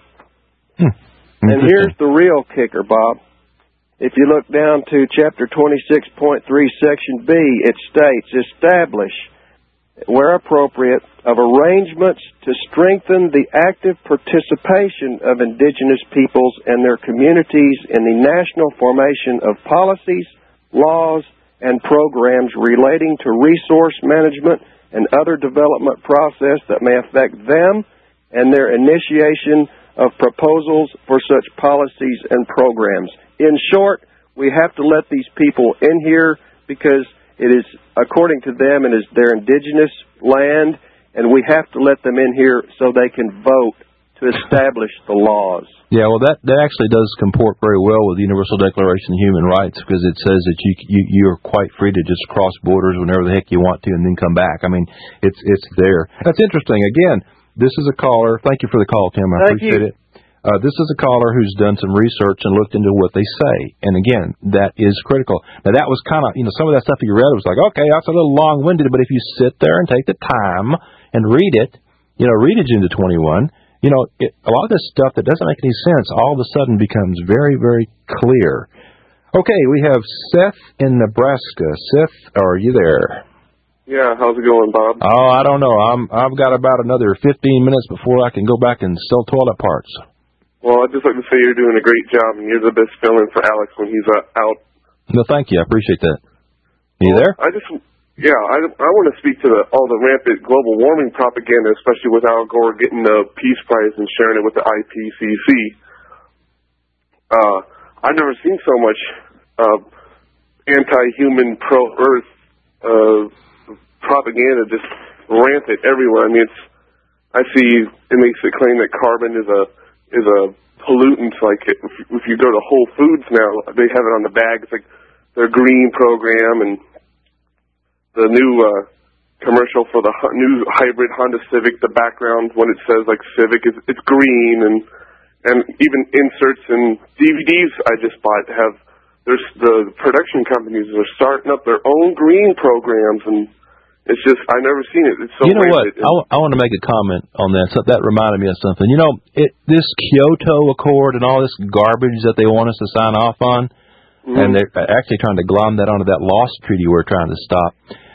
And here's the real kicker, Bob. If you look down to Chapter 26.3, Section B, it states, establish, where appropriate, of arrangements to strengthen the active participation of indigenous peoples and their communities in the national formation of policies, laws, and programs relating to resource management and other development process that may affect them and their initiation of proposals for such policies and programs. In short, we have to let these people in here because it is, according to them, it is their indigenous land, and we have to let them in here so they can vote to establish the laws. Yeah, well, that actually does comport very well with the Universal Declaration of Human Rights, because it says that you're quite free to just cross borders whenever the heck you want to and then come back. I mean, it's there. That's interesting. Again, this is a caller. Thank you for the call, Tim. I appreciate it. This is a caller who's done some research and looked into what they say. And again, that is critical. Now, that was kind of, some of that stuff you read was like, okay, that's a little long-winded, but if you sit there and take the time and read it, read Agenda 21, a lot of this stuff that doesn't make any sense all of a sudden becomes very, very clear. Okay, we have Seth in Nebraska. Seth, are you there? Yeah, how's it going, Bob? Oh, I don't know. I've got about another 15 minutes before I can go back and sell toilet parts. Well, I'd just like to say you're doing a great job, and you're the best fill-in for Alex when he's out. No, thank you. I appreciate that. You there? I want to speak to all the rampant global warming propaganda, especially with Al Gore getting the Peace Prize and sharing it with the IPCC. I've never seen so much anti-human, pro-Earth propaganda just rampant everywhere. I mean, I see inmates that claim that carbon is a pollutant. Like if you go to Whole Foods now, they have it on the bag. It's like their green program, and the new commercial for the new hybrid Honda Civic. The background when it says like Civic it's green, and even inserts and DVDs I just bought there's the production companies are starting up their own green programs, and it's just, I've never seen it. It's so you know what? I want to make a comment on that. So that reminded me of something. This Kyoto Accord and all this garbage that they want us to sign off on, and they're actually trying to glom that onto that lost treaty we're trying to stop.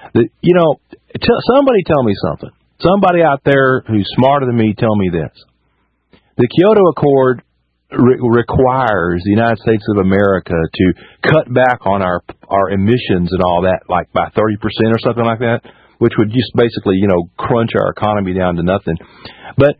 Somebody tell me something. Somebody out there who's smarter than me, tell me this. The Kyoto Accord requires the United States of America to cut back on our emissions and all that, like by 30% or something like that, which would just basically, crunch our economy down to nothing. But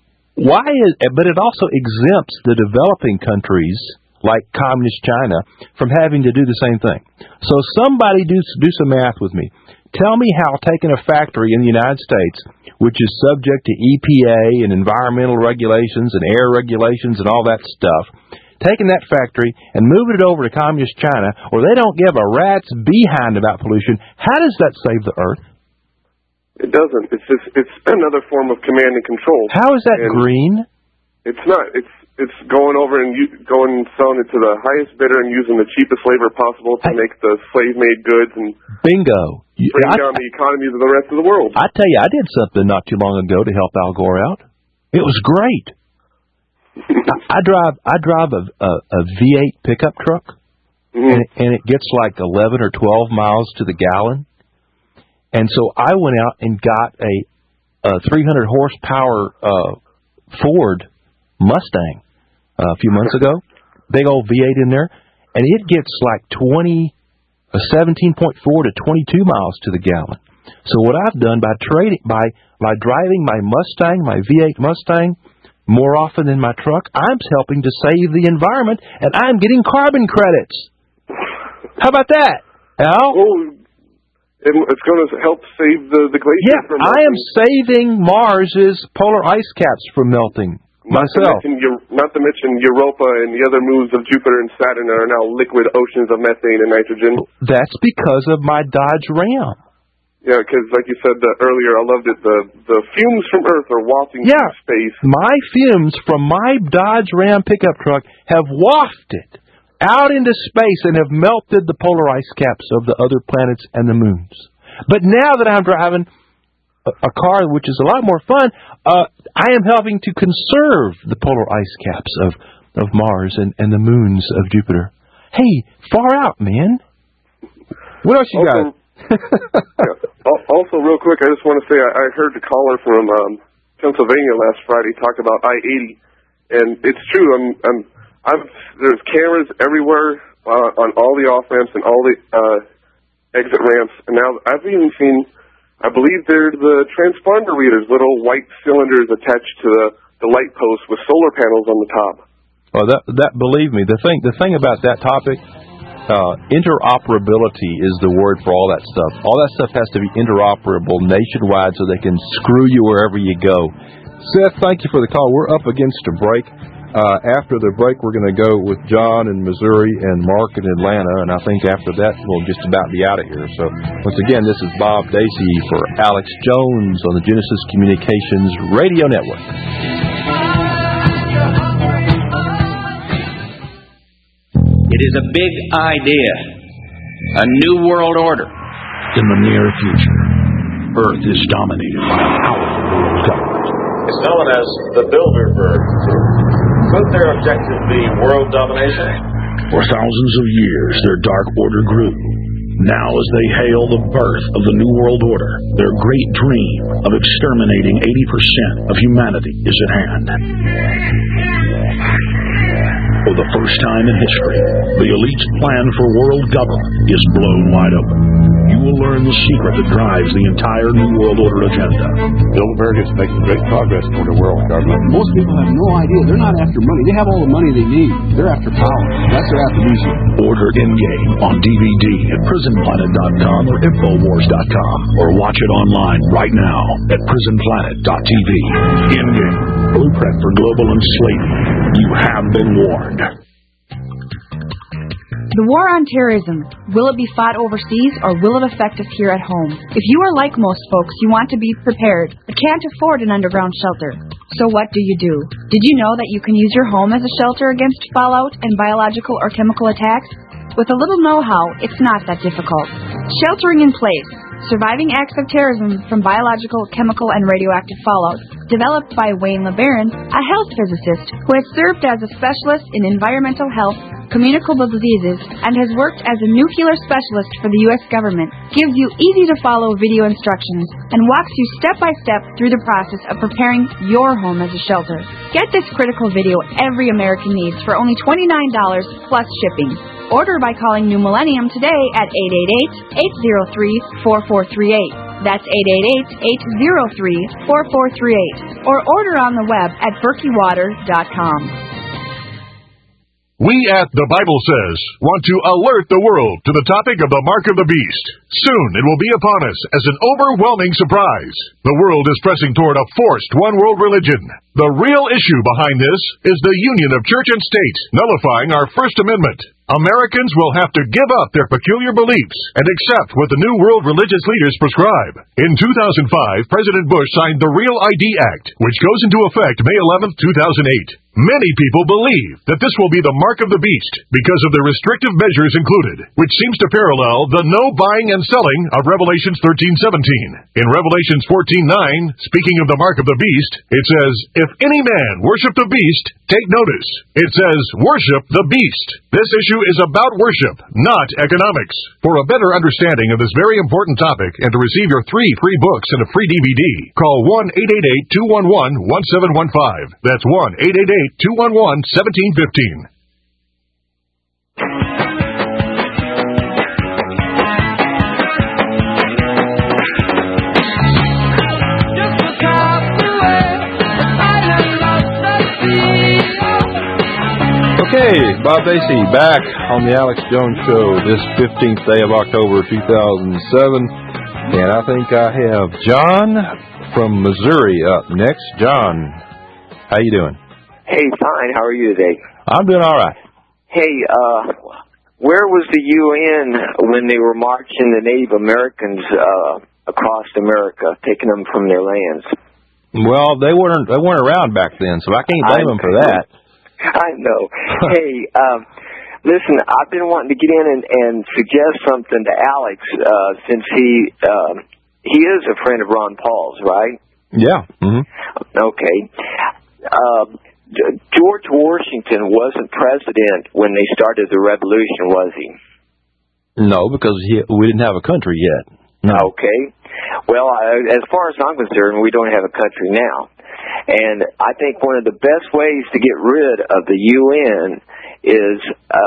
but it also exempts the developing countries like communist China from having to do the same thing. So somebody do some math with me. Tell me how taking a factory in the United States, which is subject to EPA and environmental regulations and air regulations and all that stuff, taking that factory and moving it over to communist China, where they don't give a rat's behind about pollution, how does that save the Earth? It doesn't. It's another form of command and control. How is that green? It's not. It's going over and selling it to the highest bidder and using the cheapest labor possible to make the slave-made goods and bingo. Bring down the economies of the rest of the world. I tell you, I did something not too long ago to help Al Gore out. It was great. I drive a V8 pickup truck, and it gets like 11 or 12 miles to the gallon. And so I went out and got a 300 horsepower Ford Mustang a few months ago. Big old V8 in there, and it gets like 17.4 to 22 miles to the gallon. So what I've done by driving my Mustang, my V8 Mustang, more often than my truck, I'm helping to save the environment, and I'm getting carbon credits. How about that, Al? Oh, it's going to help save the glaciers from melting. I am saving Mars's polar ice caps from melting myself. Not to mention Europa and the other moons of Jupiter and Saturn are now liquid oceans of methane and nitrogen. That's because of my Dodge Ram. Yeah, because like you said earlier, I loved it. The fumes from Earth are wafting through space. My fumes from my Dodge Ram pickup truck have wafted out into space and have melted the polar ice caps of the other planets and the moons. But now that I'm driving a car, which is a lot more fun, I am helping to conserve the polar ice caps of Mars and the moons of Jupiter. Hey, far out, man. What else you got? Also, real quick, I just want to say I heard the caller from Pennsylvania last Friday talk about I-80, and it's true. There's cameras everywhere on all the off ramps and all the exit ramps, and now I've even seen, I believe they're the transponder readers, little white cylinders attached to the light post with solar panels on the top. Well, that believe me, the thing about that topic, interoperability is the word for all that stuff. All that stuff has to be interoperable nationwide so they can screw you wherever you go. Seth, thank you for the call. We're up against a break. After the break, we're going to go with John in Missouri and Mark in Atlanta, and I think after that, we'll just about be out of here. So, once again, this is Bob Dacey for Alex Jones on the Genesis Communications Radio Network. It is a big idea, a new world order. In the near future, Earth is dominated by a powerful world government. It's known as the Bilderberg Group. Could their objective be world domination? For thousands of years, their dark order grew. Now, as they hail the birth of the New World Order, their great dream of exterminating 80% of humanity is at hand. For the first time in history, the elite's plan for world government is blown wide open. You will learn the secret that drives the entire New World Order agenda. Bilderberg is making great progress toward a world government. Most people have no idea. They're not after money. They have all the money they need. They're after power. That's their aphrodisiac. Order In-Game on DVD at PrisonPlanet.com or Infowars.com, or watch it online right now at PrisonPlanet.tv. In-Game, blueprint for global enslavement. You have been warned. The war on terrorism, will it be fought overseas or will it affect us here at home? If you are like most folks, you want to be prepared, but can't afford an underground shelter. So what do? Did you know that you can use your home as a shelter against fallout and biological or chemical attacks? With a little know-how, it's not that difficult. Sheltering in place. Surviving Acts of Terrorism from Biological, Chemical, and Radioactive Fallout, developed by Wayne LeBaron, a health physicist who has served as a specialist in environmental health, communicable diseases, and has worked as a nuclear specialist for the U.S. government, gives you easy-to-follow video instructions and walks you step-by-step through the process of preparing your home as a shelter. Get this critical video every American needs for only $29 plus shipping. Order by calling New Millennium today at 888-803-4438. That's 888-803-4438. Or order on the web at berkeywater.com. We at The Bible Says want to alert the world to the topic of the Mark of the Beast. Soon it will be upon us as an overwhelming surprise. The world is pressing toward a forced one-world religion. The real issue behind this is the union of church and state, nullifying our First Amendment. Americans will have to give up their peculiar beliefs and accept what the New World religious leaders prescribe. In 2005, President Bush signed the Real ID Act, which goes into effect May 11, 2008. Many people believe that this will be the mark of the beast because of the restrictive measures included, which seems to parallel the no buying and selling of Revelations 13:17. In Revelations 14:9, speaking of the mark of the beast, it says, "If any man worship the beast, take notice." It says, "Worship the beast." This issue is about worship, not economics. For a better understanding of this very important topic and to receive your 3 free books and a free DVD, call 1-888-211-1715. That's 1-888-211-1715. Okay, Bob Dacey back on the Alex Jones Show this 15th day of October 2007. And I think I have John from Missouri up next. John, how you doing? Hey, fine. How are you today? I'm doing all right. Hey, where was the UN when they were marching the Native Americans across America, taking them from their lands. Well, they weren't around back then, so I can't blame them for that. I know. Hey, listen, I've been wanting to get in and suggest something to Alex since he is a friend of Ron Paul's, right? Yeah. Mm-hmm. Okay. George Washington wasn't president when they started the revolution, was he? No, because we didn't have a country yet. No. Okay. Well, as far as I'm concerned, we don't have a country now. And I think one of the best ways to get rid of the UN is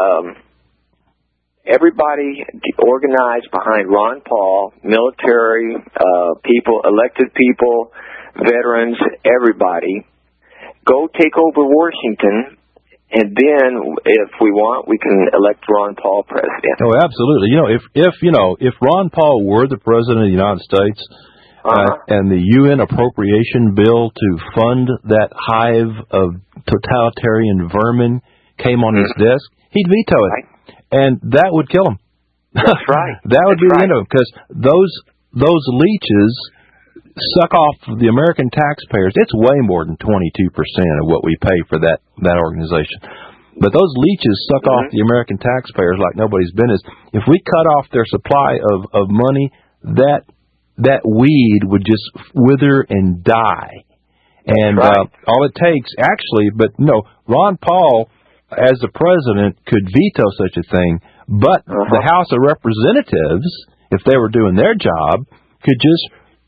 everybody organized behind Ron Paul, military, people, elected people, veterans, everybody. Go take over Washington, and then, if we want, we can elect Ron Paul president. Oh, absolutely. If Ron Paul were the president of the United States, and the UN appropriation bill to fund that hive of totalitarian vermin came on his desk, he'd veto it, and that would kill him. That's right. That would be the end of it, because those leeches suck off the American taxpayers. It's way more than 22% of what we pay for that organization. But those leeches suck off the American taxpayers like nobody's business. If we cut off their supply of money, that weed would just wither and die. And all it takes, actually, Ron Paul, as the president, could veto such a thing, but the House of Representatives, if they were doing their job, could just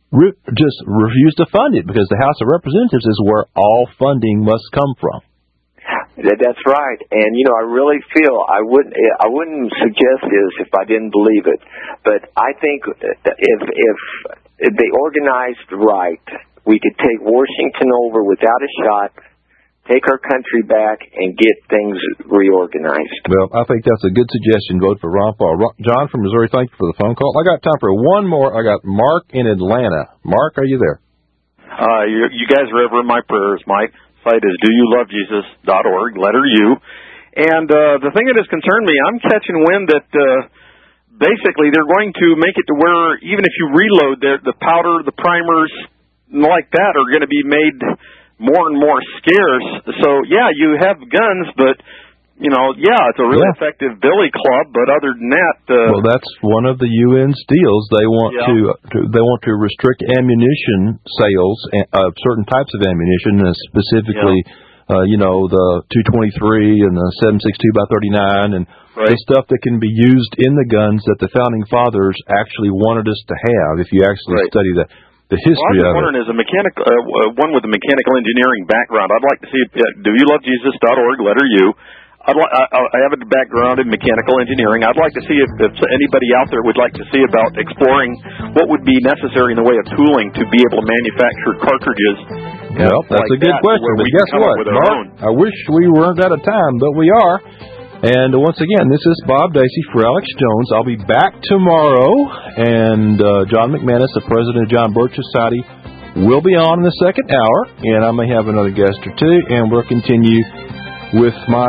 refuse to fund it, because the House of Representatives is where all funding must come from. That's right, and I really feel I wouldn't suggest this if I didn't believe it, but I think if they organized right, we could take Washington over without a shot, take our country back, and get things reorganized. Well, I think that's a good suggestion. Vote for Ron Paul. John from Missouri, thank you for the phone call. I got time for one more. I got Mark in Atlanta. Mark, are you there? You guys are ever in my prayers. My site is doyoulavejesus.org, letter U. And the thing that has concerned me, I'm catching wind that basically they're going to make it to where even if you reload the powder, the primers, like that are going to be made more and more scarce. So, yeah, you have guns, but, it's a really effective billy club, but other than that... well, that's one of the UN's deals. They want to restrict ammunition sales, certain types of ammunition, specifically, the 223 and the 7.62x39 and the stuff that can be used in the guns that the Founding Fathers actually wanted us to have, if you actually study that. The history of it. I was wondering, as a mechanical, one with a mechanical engineering background, I'd like to see, doyoulavejesus.org, letter U. I have a background in mechanical engineering. I'd like to see if anybody out there would like to see about exploring what would be necessary in the way of tooling to be able to manufacture cartridges. Well, that's a good question, but guess what, Mark? I wish we weren't out of time, but we are. And once again, this is Bob Dacey for Alex Jones. I'll be back tomorrow, and John McManus, the president of John Birch Society, will be on in the second hour, and I may have another guest or two, and we'll continue with my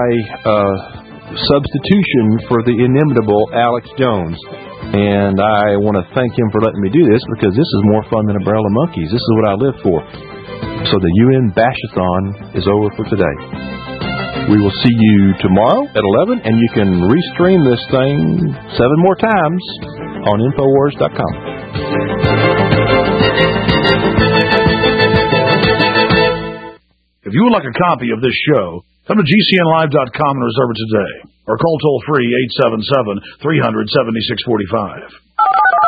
substitution for the inimitable Alex Jones. And I want to thank him for letting me do this, because this is more fun than a barrel of monkeys. This is what I live for. So the UN Bashathon is over for today. We will see you tomorrow at 11, and you can restream this thing 7 more times on Infowars.com. If you would like a copy of this show, come to GCNlive.com and reserve it today, or call toll-free 877-300-7645.